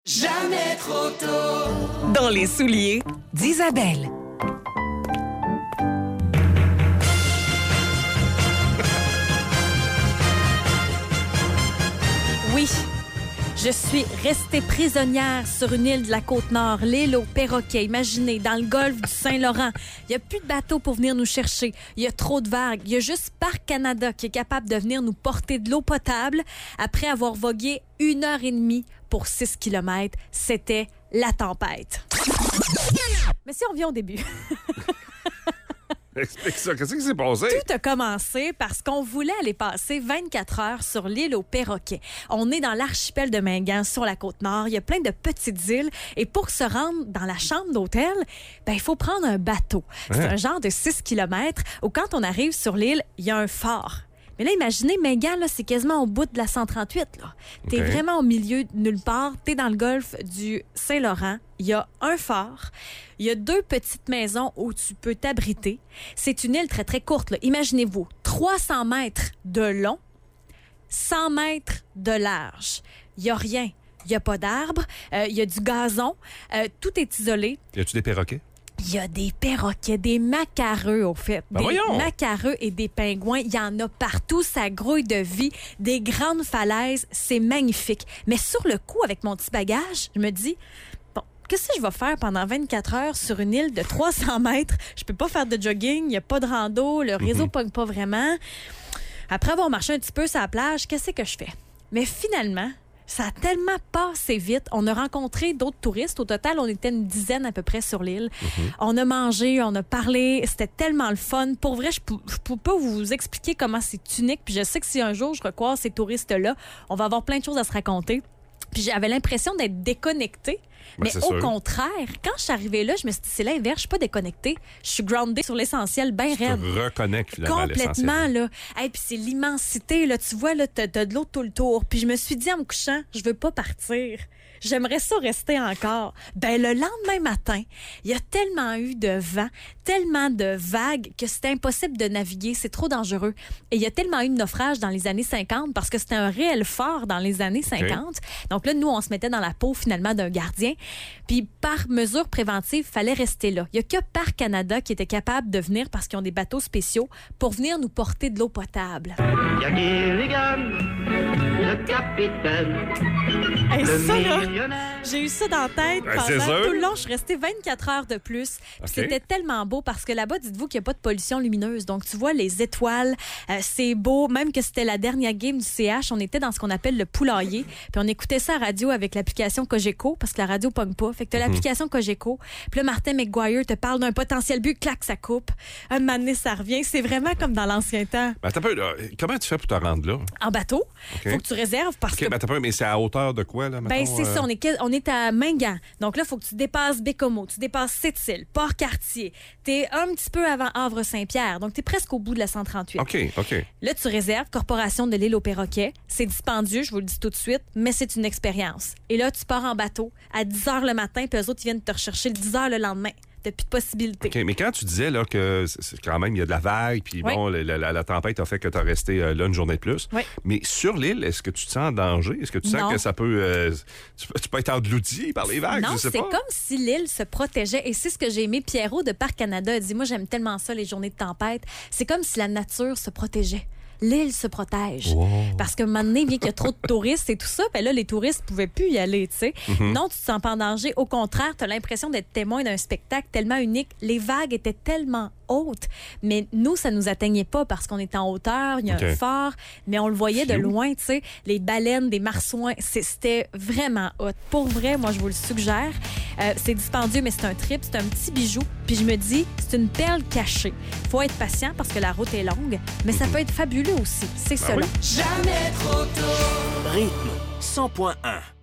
Jamais trop tôt. Dans les souliers d'Isabelle. Oui, je suis restée prisonnière sur une île de la Côte-Nord, l'île aux perroquets. Imaginez, dans le golfe du Saint-Laurent, il n'y a plus de bateaux pour venir nous chercher. Il y a trop de vagues. Il y a juste Parc Canada qui est capable de venir nous porter de l'eau potable après avoir vogué 1h30 pour 6 km. C'était la tempête. Mais si on revient au début... Explique ça. Qu'est-ce qui s'est passé? Tout a commencé parce qu'on voulait aller passer 24 heures sur l'île aux perroquets. On est dans l'archipel de Mingan, sur la Côte-Nord. Il y a plein de petites îles. Et pour se rendre dans la chambre d'hôtel, il faut prendre un bateau. C'est un genre de 6 km où quand on arrive sur l'île, il y a un phare. Mais là, imaginez, Mingan, là, c'est quasiment au bout de la 138. T'es vraiment au milieu de nulle part. T'es dans le golfe du Saint-Laurent. Il y a un phare. Il y a 2 petites maisons où tu peux t'abriter. C'est une île très, très courte, là. Imaginez-vous, 300 mètres de long, 100 mètres de large. Il n'y a rien. Il n'y a pas d'arbres. Il y a du gazon. Tout est isolé. Y a-tu des perroquets? Il y a des perroquets, des macareux, au fait. Ben des voyons! Macareux et des pingouins. Il y en a partout. Ça grouille de vie. Des grandes falaises. C'est magnifique. Mais sur le coup, avec mon petit bagage, je me dis... Qu'est-ce que je vais faire pendant 24 heures sur une île de 300 mètres? Je peux pas faire de jogging, il n'y a pas de rando, le réseau pogne pas vraiment. Après avoir marché un petit peu sur la plage, qu'est-ce que je fais? Mais finalement, ça a tellement passé vite. On a rencontré d'autres touristes. Au total, on était une dizaine à peu près sur l'île. On a mangé, on a parlé. C'était tellement le fun. Pour vrai, je peux pas vous expliquer comment c'est unique. Puis je sais que si un jour je recroise ces touristes-là, on va avoir plein de choses à se raconter. Puis j'avais l'impression d'être déconnectée. Mais au contraire, quand je suis arrivée là, je me suis dit, c'est l'inverse, je suis pas déconnectée. Je suis groundée sur l'essentiel, bien raide. Tu te reconnectes finalement à l'essentiel. Complètement, là. Et puis c'est l'immensité, là. Tu vois, là, t'as de l'eau tout le tour. Puis je me suis dit en me couchant, je veux pas partir. J'aimerais ça rester encore. Ben, le lendemain matin, il y a tellement eu de vent, tellement de vagues que c'était impossible de naviguer. C'est trop dangereux. Et il y a tellement eu de naufrages dans les années 50 parce que c'était un réel phare dans les années 50. Donc là, nous, on se mettait dans la peau finalement d'un gardien. Puis par mesure préventive, il fallait rester là. Il y a que Parc Canada qui était capable de venir parce qu'ils ont des bateaux spéciaux pour venir nous porter de l'eau potable. Le capitaine. Hey, ça, là, j'ai eu ça dans la tête pendant tout le long. Je suis restée 24 heures de plus. Puis c'était tellement beau parce que là-bas, dites-vous qu'il n'y a pas de pollution lumineuse. Donc, tu vois les étoiles, c'est beau. Même que c'était la dernière game du CH, on était dans ce qu'on appelle le poulailler. Puis on écoutait ça à radio avec l'application Cogeco parce que la radio pogne pas. Fait que tu as l'application Cogeco. Puis là, Martin McGuire te parle d'un potentiel but, clac, ça coupe. Un moment donné, ça revient. C'est vraiment comme dans l'ancien temps. Ben, comment tu fais pour te rendre là? En bateau. Faut que tu réserves parce que... Mais c'est à hauteur de quoi, là, mettons? Ben, c'est ça. On est à Mingan. Donc là, il faut que tu dépasses Bécomo, tu dépasses Sept-Îles, Port-Cartier. T'es un petit peu avant Havre-Saint-Pierre. Donc, t'es presque au bout de la 138. OK. Là, tu réserves Corporation de l'île aux perroquets. C'est dispendieux, je vous le dis tout de suite, mais c'est une expérience. Et là, tu pars en bateau à 10 h le matin, puis eux autres, ils viennent te rechercher le 10 h le lendemain. T'as plus de possibilités. OK, mais quand tu disais là, que c'est quand même, il y a de la vague, puis bon, la tempête a fait que tu as resté là une journée de plus. Oui. Mais sur l'île, est-ce que tu te sens en danger? Est-ce que tu sens que ça peut... tu peux être englouti par les vagues? Non, je sais c'est pas. comme si l'île se protégeait. Et c'est ce que j'ai aimé. Pierrot de Parc Canada a dit, moi, j'aime tellement ça, les journées de tempête. C'est comme si la nature se protégeait. L'île se protège. Wow. Parce que un moment donné, bien qu'il y a trop de touristes et tout ça, ben là, les touristes pouvaient plus y aller, tu sais. Non, tu te sens pas en danger. Au contraire, tu as l'impression d'être témoin d'un spectacle tellement unique. Les vagues étaient tellement hautes, mais nous, ça nous atteignait pas parce qu'on était en hauteur, il y a un phare, mais on le voyait de loin, tu sais. Les baleines, des marsouins, c'était vraiment hot. Pour vrai, moi, je vous le suggère. C'est dispendieux, mais c'est un trip, c'est un petit bijou. Puis je me dis, c'est une perle cachée. Faut être patient parce que la route est longue, mais ça peut être fabuleux aussi. C'est ça. Jamais trop tôt. Rythme 100.1